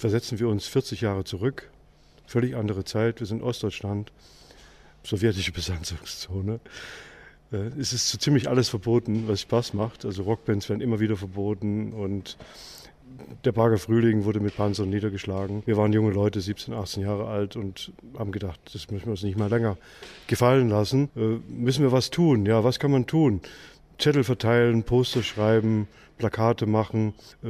versetzen wir uns 40 Jahre zurück. Völlig andere Zeit. Wir sind Ostdeutschland, sowjetische Besatzungszone. Es ist so ziemlich alles verboten, was Spaß macht. Also Rockbands werden immer wieder verboten und der Prager Frühling wurde mit Panzern niedergeschlagen. Wir waren junge Leute, 17, 18 Jahre alt und haben gedacht, das müssen wir uns nicht mal länger gefallen lassen. Müssen wir was tun? Ja, was kann man tun? Zettel verteilen, Poster schreiben, Plakate machen,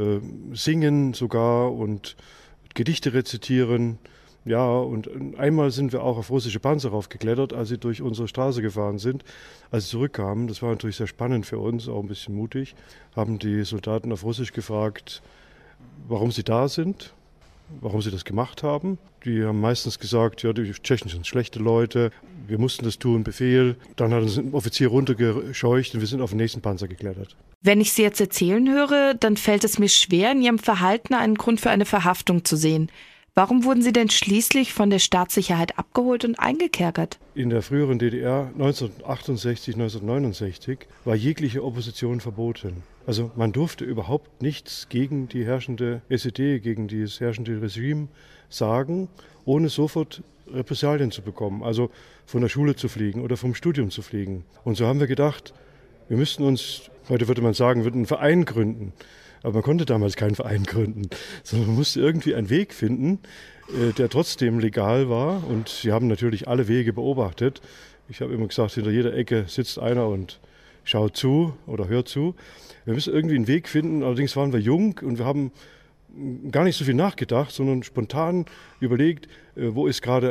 singen sogar und Gedichte rezitieren. Ja, und einmal sind wir auch auf russische Panzer raufgeklettert, als sie durch unsere Straße gefahren sind. Als sie zurückkamen, das war natürlich sehr spannend für uns, auch ein bisschen mutig, haben die Soldaten auf Russisch gefragt, warum sie da sind, warum sie das gemacht haben. Die haben meistens gesagt, ja, die Tschechen sind schlechte Leute, wir mussten das tun, Befehl. Dann hat uns ein Offizier runtergescheucht und wir sind auf den nächsten Panzer geklettert. Wenn ich Sie jetzt erzählen höre, dann fällt es mir schwer, in Ihrem Verhalten einen Grund für eine Verhaftung zu sehen. Warum wurden Sie denn schließlich von der Staatssicherheit abgeholt und eingekerkert? In der früheren DDR 1968, 1969 war jegliche Opposition verboten. Also man durfte überhaupt nichts gegen die herrschende SED, gegen das herrschende Regime sagen, ohne sofort Repressalien zu bekommen. Also von der Schule zu fliegen oder vom Studium zu fliegen. Und so haben wir gedacht, wir müssten uns, heute würde man sagen, einen Verein gründen. Aber man konnte damals keinen Verein gründen, sondern man musste irgendwie einen Weg finden, der trotzdem legal war. Und sie haben natürlich alle Wege beobachtet. Ich habe immer gesagt, hinter jeder Ecke sitzt einer und schaut zu oder hört zu. Wir müssen irgendwie einen Weg finden. Allerdings waren wir jung und wir haben gar nicht so viel nachgedacht, sondern spontan überlegt, wo ist gerade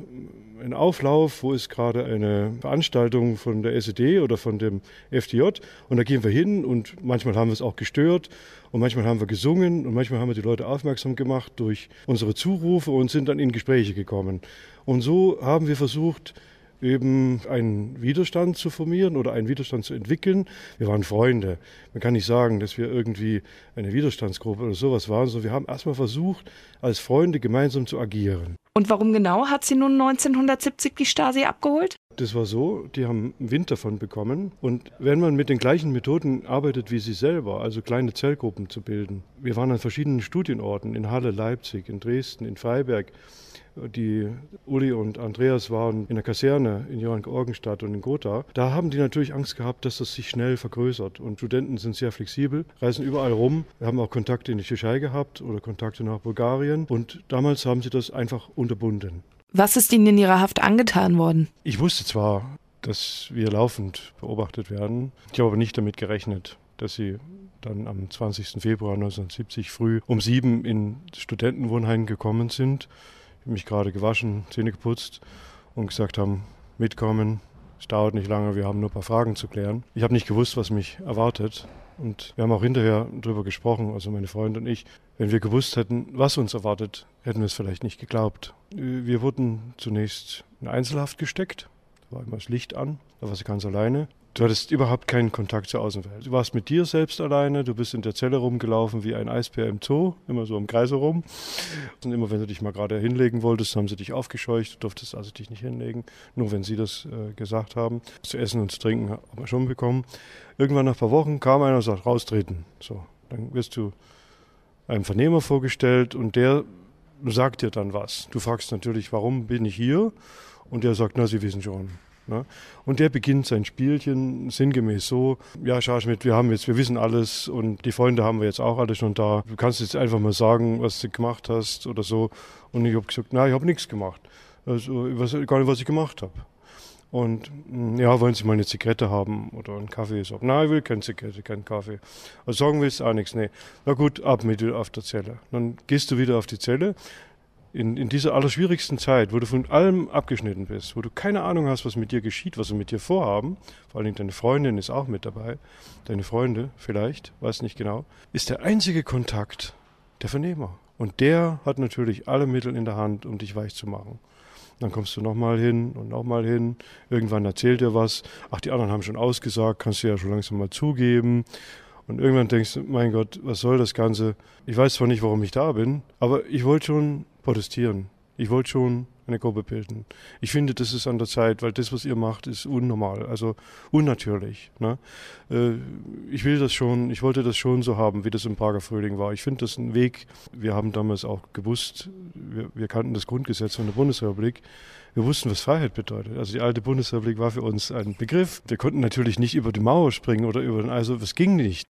ein Auflauf, wo ist gerade eine Veranstaltung von der SED oder von dem FDJ. Und da gehen wir hin und manchmal haben wir es auch gestört und manchmal haben wir gesungen und manchmal haben wir die Leute aufmerksam gemacht durch unsere Zurufe und sind dann in Gespräche gekommen. Und so haben wir versucht, eben einen Widerstand zu formieren oder einen Widerstand zu entwickeln. Wir waren Freunde. Man kann nicht sagen, dass wir irgendwie eine Widerstandsgruppe oder sowas waren, sondern wir haben erstmal versucht, als Freunde gemeinsam zu agieren. Und warum genau hat Sie nun 1970 die Stasi abgeholt? Das war so, die haben Wind davon bekommen. Und wenn man mit den gleichen Methoden arbeitet wie sie selber, also kleine Zellgruppen zu bilden. Wir waren an verschiedenen Studienorten, in Halle, Leipzig, in Dresden, in Freiberg. Die Uli und Andreas waren in der Kaserne in Johanngeorgenstadt und in Gotha. Da haben die natürlich Angst gehabt, dass das sich schnell vergrößert. Und Studenten sind sehr flexibel, reisen überall rum. Wir haben auch Kontakte in die Tschechei gehabt oder Kontakte nach Bulgarien. Und damals haben sie das einfach unterbunden. Was ist Ihnen in Ihrer Haft angetan worden? Ich wusste zwar, dass wir laufend beobachtet werden. Ich habe aber nicht damit gerechnet, dass sie dann am 20. Februar 1970 früh um 7 in das Studentenwohnheim gekommen sind. Ich habe mich gerade gewaschen, Zähne geputzt und gesagt haben, mitkommen, es dauert nicht lange, wir haben nur ein paar Fragen zu klären. Ich habe nicht gewusst, was mich erwartet und wir haben auch hinterher darüber gesprochen, also meine Freunde und ich. Wenn wir gewusst hätten, was uns erwartet, hätten wir es vielleicht nicht geglaubt. Wir wurden zunächst in Einzelhaft gesteckt, da war immer das Licht an, da war sie ganz alleine. Du hattest überhaupt keinen Kontakt zur Außenwelt. Du warst mit dir selbst alleine, du bist in der Zelle rumgelaufen wie ein Eisbär im Zoo, immer so im Kreis herum. Und immer wenn du dich mal gerade hinlegen wolltest, haben sie dich aufgescheucht, du durftest also dich nicht hinlegen, nur wenn sie das gesagt haben. Zu essen und zu trinken haben wir schon bekommen. Irgendwann nach ein paar Wochen kam einer und sagt, raustreten. So, dann wirst du einem Vernehmer vorgestellt und der sagt dir dann was. Du fragst natürlich, warum bin ich hier? Und der sagt, na, Sie wissen schon. Ne? Und der beginnt sein Spielchen sinngemäß so, ja Scharschmidt, wir wissen alles und die Freunde haben wir jetzt auch alle schon da. Du kannst jetzt einfach mal sagen, was du gemacht hast oder so. Und ich habe gesagt, nein, ich habe nichts gemacht. Also ich weiß gar nicht, was ich gemacht habe. Und ja, wollen Sie mal eine Zigarette haben oder einen Kaffee? Ich sage, nein, ich will keine Zigarette, keinen Kaffee. Also sagen willst du auch nichts, nee. Na gut, ab mit dir auf der Zelle. Dann gehst du wieder auf die Zelle. In dieser allerschwierigsten Zeit, wo du von allem abgeschnitten bist, wo du keine Ahnung hast, was mit dir geschieht, was sie mit dir vorhaben, vor allem deine Freundin ist auch mit dabei, deine Freunde vielleicht, weiß nicht genau, ist der einzige Kontakt der Vernehmer. Und der hat natürlich alle Mittel in der Hand, um dich weich zu machen. Dann kommst du nochmal hin und nochmal hin. Irgendwann erzählt er was. Ach, die anderen haben schon ausgesagt, kannst du ja schon langsam mal zugeben. Und irgendwann denkst du, mein Gott, was soll das Ganze? Ich weiß zwar nicht, warum ich da bin, aber ich wollte schon protestieren. Ich wollte schon eine Gruppe bilden. Ich finde, das ist an der Zeit, weil das, was ihr macht, ist unnormal, also unnatürlich. Ne? Ich wollte das schon so haben, wie das im Prager Frühling war. Ich finde das ein Weg. Wir haben damals auch gewusst, wir kannten das Grundgesetz von der Bundesrepublik. Wir wussten, was Freiheit bedeutet. Also die alte Bundesrepublik war für uns ein Begriff. Wir konnten natürlich nicht über die Mauer springen oder also es ging nicht.